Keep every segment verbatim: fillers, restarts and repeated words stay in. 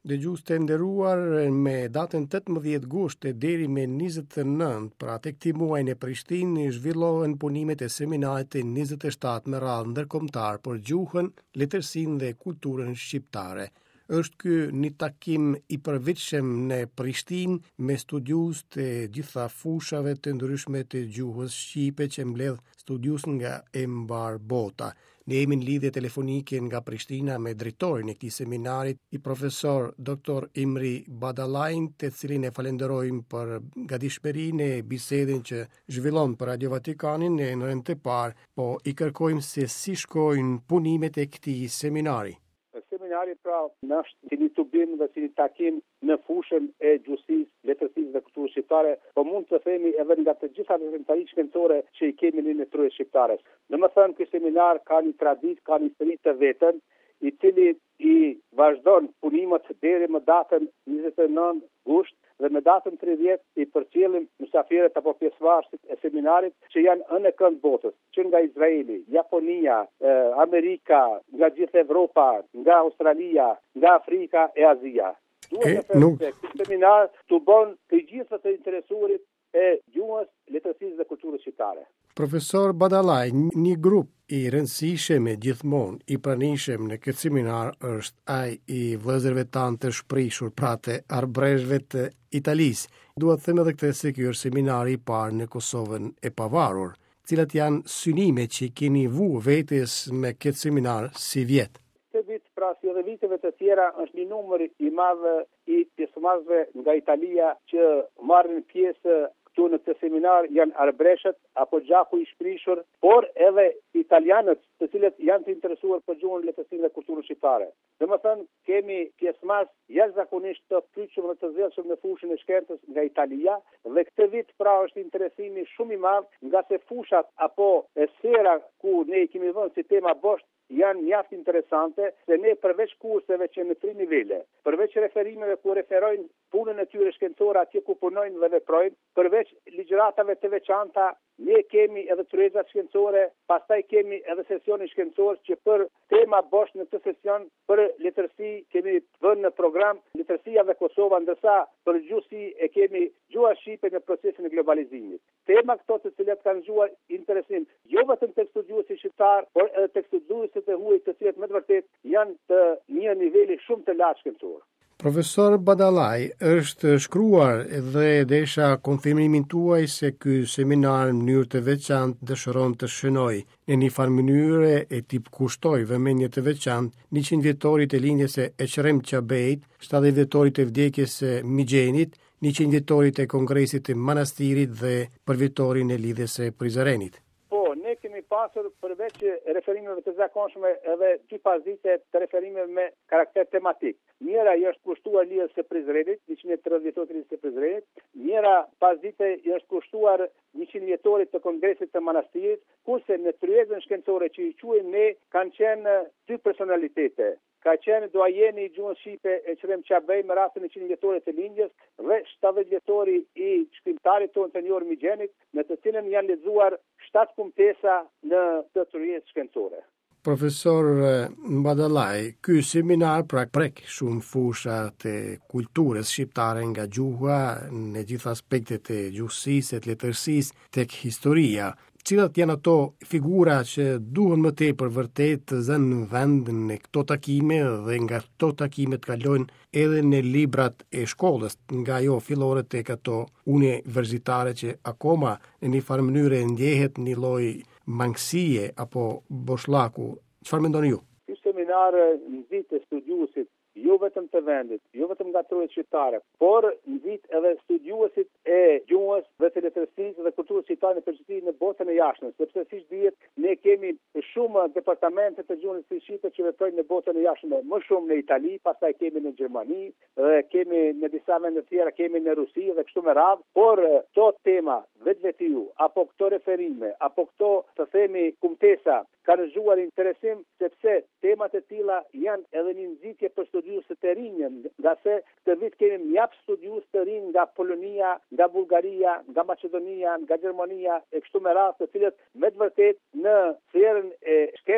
Dëgjues të nderuar, me datën tetëmbëdhjetë gusht e deri me njëzet e nëntë, pra tek këtij muaji në Prishtinë, zhvillohen punimet e seminarit të njëzet e shtatë me radhë ndërkombëtar për gjuhën, letërsinë dhe kulturën shqiptare. Është ky një takim i përvitshëm në Prishtinë me studius të gjitha fushave të ndryshme të gjuhës shqipe që mbledh studius nga e mbar bota. Ne jemi në lidhje telefonike nga Prishtina me drejtorin e këtij seminarit, i profesor doktor Imri Badallajin, të cilin e falenderojmë për gatishmërinë e bisedën që zhvillon për Radio Vatikanin në orën e parë, po i kërkojmë se si shkojnë punimet e këtij seminari. Seminari pra është si një tubim dhe si një takim në fushën e gjuhësisë, letërsisë dhe kulturës shqiptare, po mund të themi edhe nga të gjitha reprezentaritë shkencore që i kemi në trurit shqiptare. Domethënë ky seminar ka një traditë, ka një histori të vetën, i cili i vazhdon punimet deri më datën njëzet e nëntë gusht dhe me datën tridhjetë i përcjellim mysafirët apo pjesëmarrësit e seminarit që janë në kënd botës, që nga Izraeli, Japonia, eh, Amerika, nga gjithë Evropa, nga Australia, nga Afrika e Azia. Duhet të them se ky seminar të bën të gjithë të interesuarit e gjuhës, letërsisë dhe kulturës shqiptare. Profesor Badallaj, një grup i rëndësishëm e gjithmonë i pranishëm në këtë seminar është ai i vëllezërve tanë të shprishur, pra të arbrezhve të Italisë. Duhet të them edhe këtë se ky është seminari i parë në Kosovën e pavarur. Cilat janë synimet që keni vu vetes me këtë seminar si vjet? Këtë vit, pra si edhe viteve të tjera, është një numër i madh i pjesëmarrësve nga Italia që marrin pjesë këtu në këtë seminar, janë arbreshët apo gjaku i shprishur, por edhe italianët të cilët janë të interesuar për gjuhën, letërsinë dhe kulturën shqiptare. Domethënë kemi pjesëmarrës jashtëzakonisht të kyçur dhe të zgjedhshëm në fushën e shkencës nga Italia dhe këtë vit pra është interesimi shumë i madh nga se fushat apo e sfera ku ne i kemi vënë si tema bosh janë mjaft interesante, se ne përveç kurseve që në tri nivele, përveç referimeve ku referojnë punën e tyre shkencore atje ku punojnë dhe veprojnë, përveç ligjëratave të veçanta, ne kemi edhe tryezat shkencore, pastaj kemi edhe sesionin shkencor që për tema bosh në këtë sesion për letërsi kemi vënë në program letërsia dhe Kosova, ndërsa për gjuhësi e kemi gjuha shqipe në procesin e globalizimit. Tema këto të cilat kanë zgjuar interesim jo vetëm tek studiuesit shqiptar, por edhe tek studiuesit e huaj të cilët me të vërtetë janë të një niveli shumë të lartë shkencor. Profesor Badallaj, është shkruar dhe desha konfirmimin tuaj se ky seminar në mënyrë të veçantë dëshiron të shënojë në një farë mënyrë e tip kushtoj vëmendje të veçantë njëqind vjetorit e lindjes së Eqrem Çabeit, shtatëdhjetë vjetorit e vdekjes së Migjenit, njëqind vjetorit e kongresit të Manastirit dhe për vjetorin e lidhjes së Prizrenit. Ne kemi pasur përveç referimeve të zakonshme edhe dy pasdite të referimeve me karakter tematik. Njëra i është kushtuar lidhjes së Prizrenit, njëqind e tridhjetë vjetorit të lidhjes së Prizrenit, njëra pasdite i është kushtuar njëqind vjetorit të kongresit të Manastirit, kurse në tryezën shkencore që i quajmë ne kanë qenë dy personalitete. Ka qenë doajeni i gjuhës shqipe Eqrem Çabei me rastin e njëqind vjetorit të lindjes dhe shtatëdhjetë vjetori i shkrimtarit tonë të njohur Migjenit, në të cilën janë lexuar shtatë kumtesa në të tryezë shkencore. Profesor Badallaj, ky seminar pra prek shumë fusha të kulturës shqiptare nga gjuha në gjithë aspektet e gjuhësisë, të letërsisë, tek historia. Cilat janë ato figura që duhen më tepër vërtet të zënë në vend në këto takime dhe nga këto takime të kalojnë edhe në librat e shkollës, nga jo fillore tek ato universitare që akoma në një farë mënyrë ndjehet një lloj mangësie apo boshllaku. Çfarë mendoni ju? Ky seminar nxit të studiuesit jo vetëm të vendit, jo vetëm nga trurit shqiptare, por nxit edhe studiuesit e gjuhës dhe të letërsisë dhe kulturës shqiptare në përgjithësi në botën e jashtme, sepse siç dihet, ne kemi shumë departamente të gjuhës së shqipe që veprojnë në botën e jashtme, më shumë në Itali, pastaj kemi në Gjermani, dhe kemi në disa vende të tjera, kemi në Rusi dhe kështu me radhë, por këto tema vetvetiu apo këto referime, apo këto të themi kumtesa kanë zgjuar interesim sepse temat e tilla janë edhe një nxitje për studiuesit të rinj, nga se këtë vit kemi mjaft studiues të rinj nga Polonia, nga Bullgaria, nga Maqedonia, nga Gjermania e kështu me radhë, të cilët me të vërtetë në sferën e shkencës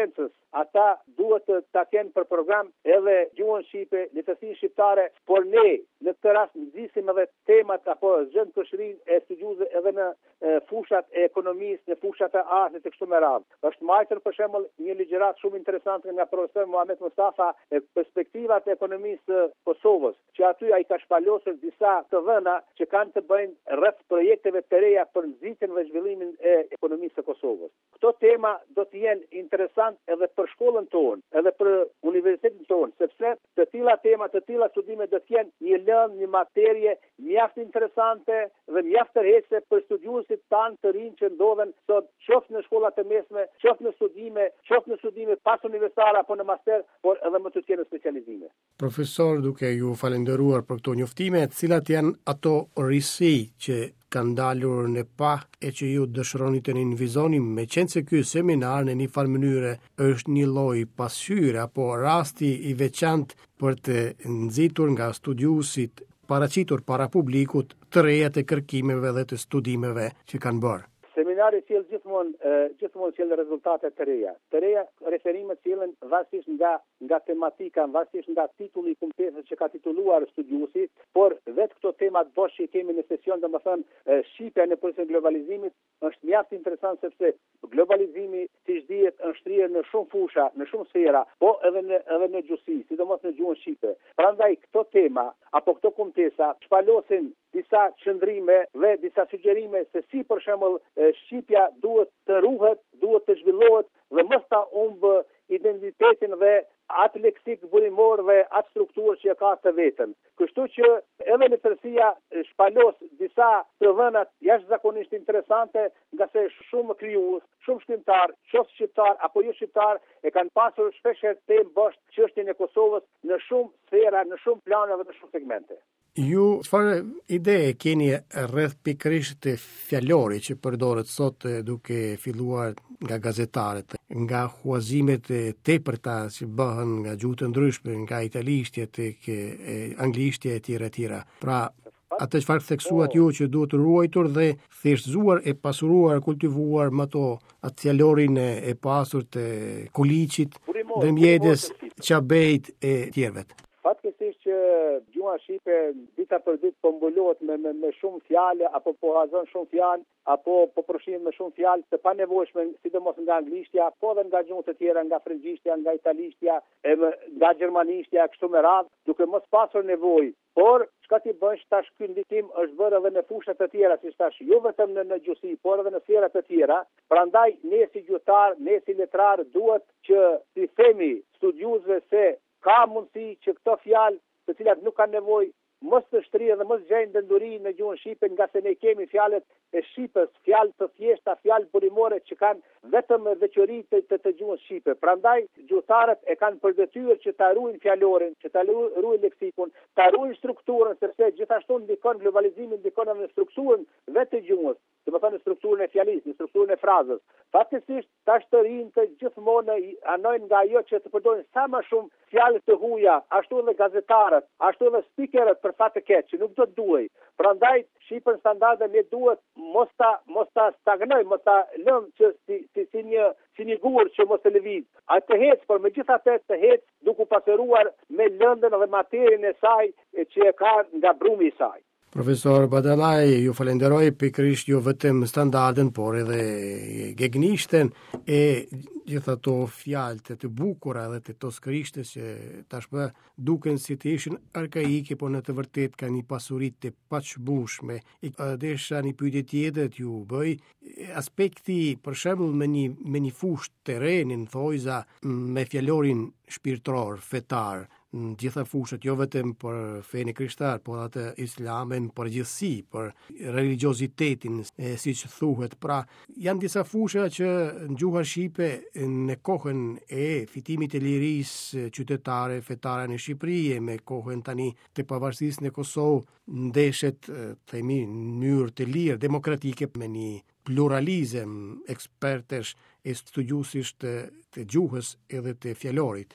ata duhet të ta kenë për program edhe gjuhën shqipe, letërsinë shqiptare, por ne në këtë rast nxisim edhe temat apo zgjën kushërinë e studiuesve edhe në e, fushat e ekonomisë, në fushat e artit e kështu me radhë. Është marrë për shembull një ligjërat shumë interesante nga profesor Muhamet Mustafa e perspektivat e ekonomisë së Kosovës, që aty ai ka shpalosur disa të dhëna që kanë të bëjnë rreth projekteve të reja për nxitjen dhe zhvillimin e ekonomisë së Kosovës. Këto tema do të jenë interesant edhe për shkollën tonë, edhe për universitetin tonë, sepse të tilla tema, të tilla studime do të jenë një lëndë, një materie mjaft interesante dhe mjaft tërheqëse për studiuesit tanë të rinj që ndodhen sot qoftë në shkollat e mesme, qoftë në studime, qoftë në studime pas universitare apo në master, por edhe më të tjera specializime. Profesor, duke ju falenderuar për këto njoftime, cilat janë ato risi që kanë dalur në pa e që ju dëshironi të invizoni, me qenë se ky seminar në një farë mënyre është një lloj pasqyre apo rasti i veçantë për të nxitur nga studiuesit paraqitur para publikut të reja të kërkimeve dhe të studimeve që kanë bërë. Seminari sjell gjithmonë gjithmonë sjell rezultate të reja. Të reja referimet sjellen varësisht nga nga tematika, varësisht nga titulli i kumtesës që ka titulluar studiuesi, por vetë këto tema të bosh që kemi në sesion, domethënë shqipja në procesi i globalizimit, është mjaft interesant sepse globalizimi, siç dihet, është shtrirë në shumë fusha, në shumë sfera, po edhe në edhe në gjuhësi, sidomos në gjuhën shqipe. Prandaj këto tema apo këto kumtesa shpalosin disa qëndrime dhe disa sugjerime se si për shembull shqipja duhet të ruhet, duhet të zhvillohet dhe mos ta humbë identitetin dhe atë leksik burimor dhe atë strukturë që ka të vetën. Kështu që edhe letërsia shpalos disa të dhëna jashtëzakonisht interesante, nga se shumë krijues, shumë shkrimtar, qoftë shqiptar apo jo shqiptar, e kanë pasur shpesh temë bosh çështjen e Kosovës në shumë sfera, në shumë plane dhe në shumë segmente. Ju çfarë ide keni rreth pikërisht të fjalorit që përdoret sot duke filluar nga gazetarët, nga huazimet e tepërta që bëhen nga gjuhë të ndryshme, nga italishtja tek anglishtja e tjera e tjera. Pra, atë çfarë theksuat ju që duhet ruajtur dhe thjeshtëzuar e pasuruar, kultivuar më to atë fjalorin e pasur të Kuliçit, Ndërmjedes, Çabejt e tjerëve. Fatkeqësisht që gjuha shqipe dita për ditë po mbulohet me, me me shumë fjalë apo po hazon shumë fjalë apo po përfshin me shumë fjalë të panevojshme, sidomos nga anglishtja, po edhe nga gjuhë të tjera, nga frëngjishtja, nga italishtja, e nga gjermanishtja, kështu me radhë, duke mos pasur nevojë. Por çka ti bësh tash, ky ndikim është bërë edhe në fusha të tjera, si tash jo vetëm në, në gjuhësi, por edhe në sfera të tjera. Prandaj ne si gjuhëtar, ne si letrar duhet që ti themi studiuesve se ka mundësi që këto fjalë, të cilat nuk kanë nevojë, mos të shtrihen dhe mos gjejnë dënduri në gjuhën shqipe, nga se ne kemi fjalët e shqipës, fjalë të thjeshta, fjalë burimore që kanë vetëm veçori të, të, të gjuhës shqipe. Prandaj gjuhëtarët e kanë për detyrë që ta ruajnë fjalorin, që ta ruajnë leksikun, ta ruajnë strukturën, sepse gjithashtu ndikon globalizimi, ndikon edhe në strukturën vetë të gjuhës, do të thonë në strukturën e fjalisë, në strukturën e frazës. Fatkeqësisht tash të rinj të gjithmonë anojnë nga ajo që të përdorin sa më shumë fjalë të huaja, ashtu edhe gazetarët, ashtu edhe speakerët për fat të keq, që nuk do të duaj. Prandaj shqipën standarde ne duhet mos ta mos ta stagnojmë, mos ta lëmë që si si, si një si një gur që mos të lëviz. A të hec, por megjithatë të hec duke pasuruar me lëndën dhe materien e saj që e ka nga brumi i saj. Profesor Badallaj, ju falenderoj pikërisht jo vetëm standardin, por edhe gegnishten e gjitha to fjalët të bukura dhe të to skrishtes që tashmë duken si të ishin arkaike, por në të vërtet ka një pasuri të paqbushme. Desha një pyetje tjetër t'ju bëj, aspekti për shembull me një me një fushë terrenin thojza me fjalorin shpirtëror, fetar, në gjitha fushat, jo vetëm për fenë krishtar, por atë islamen për gjithësi, për religiozitetin, e, si që thuhet. Pra, janë disa fusha që në gjuha shqipe në kohën e fitimit e lirisë qytetare, fetare në Shqipëri, me kohën tani të pavarësisë në Kosovë, ndeshet, themi, në mënyrë të lirë, demokratike, me një pluralizëm ekspertesh e studiuesish të, të gjuhës edhe të fjalorit.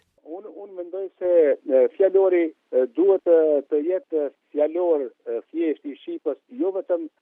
Se fjalori duhet të jetë fjalor thjesht i shqipës, jo vetëm në sferë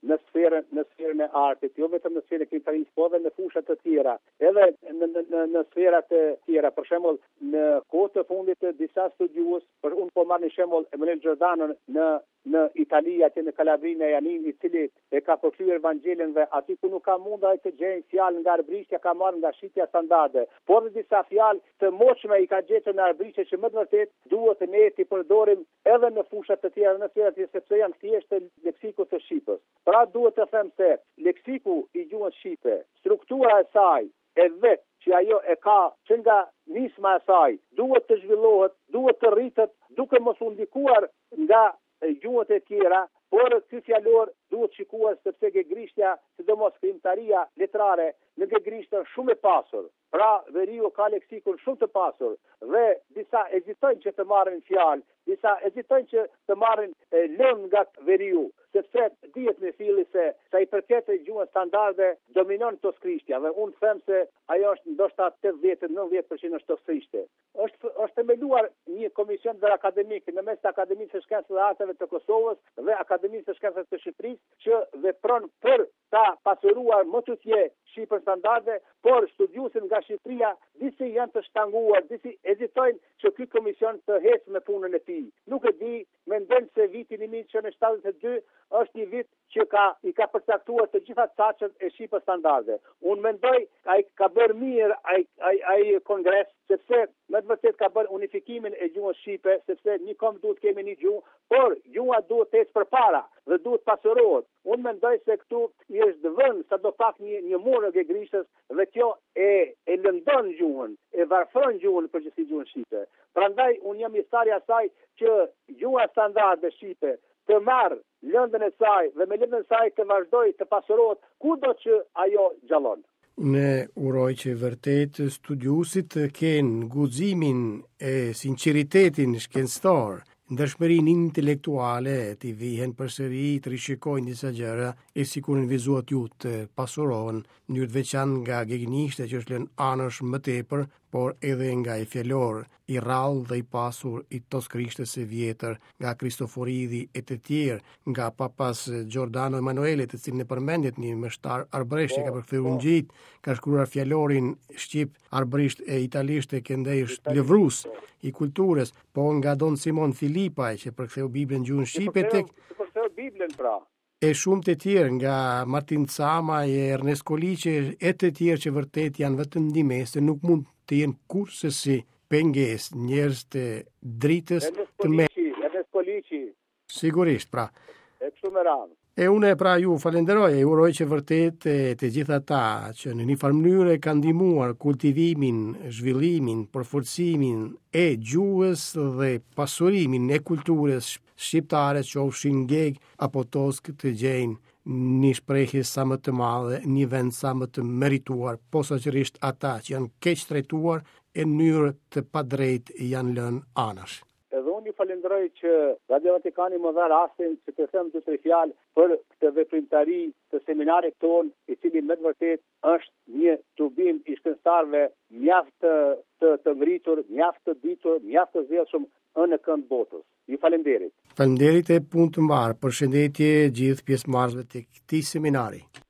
sferën në sferën e artit, jo vetëm në sferën e krimtarisë, por edhe në fusha të tjera, edhe në në në, në sfera të tjera. Për shembull, në kohë të fundit të disa studiues, për unë po marr një shembull Emanuel Giordanën në në Itali, atje në Kalabrinë e Janin, i cili e ka përkryer evanxhelin dhe aty ku nuk ka mundaj të gjejnë fjalë nga arbrishtja, ka marrë nga shitja standarde, por dhe disa fjalë të moshme i ka gjetur në arbrishtje që më të vërtet duhet ne t'i përdorim edhe në fushat të tjera, në sfera të tjera, sepse janë thjesht leksikut të shqipës. Pra duhet të them se leksiku i gjuhës shqipe, struktura e saj e vetë që ajo e ka që nga nisma e saj, duhet të zhvillohet, duhet të rritet, duke mos u ndikuar nga gjuhët e tjera, por ky fjalor duhet shikuar sepse gegrishtja, sidomos krimtaria letrare, në gegrisht është shumë e pasur. Pra, veriu ka leksikun shumë të pasur dhe disa ezitojnë që të marrin fjalë, disa ezitojnë që të marrin lënë nga veriu, sepse dihet me filli se sa i përket gjuhës standarde dominon toskrishtia dhe unë them se ajo është ndoshta tetëdhjetë deri në nëntëdhjetë përqind është toskrishte. Është është themeluar një komision akademik në mes të Akademisë së Shkencave dhe Arteve të Kosovës dhe Akademisë së Shkencave të Shqipërisë që vepron për ta pasuruar më tutje shqipën standarde, por studiuesit nga Shqipëria disi janë të shtanguar, disi ezitojnë që ky komision të hecë me punën e tij. Nuk e di, mendoj se viti një mijë nëntëqind e shtatëdhjetë e dy është një vit që ka i ka përcaktuar të gjitha caqet e shqipës standarde. Unë mendoj ai ka bërë mirë ai ai ai kongres, sepse me të vërtet ka bërë unifikimin e gjuhës shqipe, sepse një kom duhet kemi një gjuhë, por gjuha duhet të ecë përpara dhe duhet pasurohet. Unë mendoj se këtu i është vënë sadopak një një mur e gegrishtës dhe kjo e e lëndon gjuhën, e varfron gjuhën përgjithësi gjuhën shqipe. Prandaj unë jam i thari asaj që gjuha standarde shqipe të marrë lëndën e saj dhe me lëndën e saj të vazhdoj të pasurohet kudo që ajo gjallon. Unë uroj që vërtet studiuesit të kenë guximin e sinqeritetin shkencëtar, ndërshmërinë intelektuale, të vihen përsëri, të rishikojnë disa gjëra e sikur në vizuat ju të pasurohen në mënyrë të veçantë nga gegnishtja që është lënë anësh më tepër, por edhe nga i fjalor i rrallë dhe i pasur i toskrishtes së vjetër, nga Kristoforidi e të tjerë, nga papas Giordano Emanuele, të cilin e përmendet një mështar arbëreshtë, ka përkthyer ungjit, ka shkruar fjalorin shqip, arbërisht e italisht e këndej është lëvrus i kulturës, po nga Don Simon Filipaj që përktheu Biblën në gjuhën shqipe tek përktheu Biblën pra. E shumë të tjerë nga Martin Cama e Ernest Koliqe e të tjerë që vërtet janë vetëm ndihmëse, nuk mund të jenë kurse si pengesë, njerëz të dritës të me. Ernest Koliqi. Sigurisht, pra. E kështu me radhë. E unë pra ju falenderoj e uroj që vërtet e, të gjitha ta që në një farë mënyrë kanë ndihmuar kultivimin, zhvillimin, përforcimin e gjuhës dhe pasurimin e kulturës shqiptare, qofshin geg apo tosk, të gjejnë një shprehje sa më të madhe, një vend sa më të merituar, posaçërisht ata që janë keq trajtuar e në mënyrë të padrejtë janë lënë anash. Edhe unë ju falenderoj që Radio Vatikani më dha rastin që të them dy tre fjalë për këtë veprimtari të seminarit ton, i cili me të vërtet është një tubim i shkencëtarëve mjaft të, të, të ngritur, mjaft të ditur, mjaft të zgjedhshëm në kënd botës. Ju falenderit. Falenderit e punë të mbarë. Përshëndetje gjithë pjesëmarrësve të këtij seminari.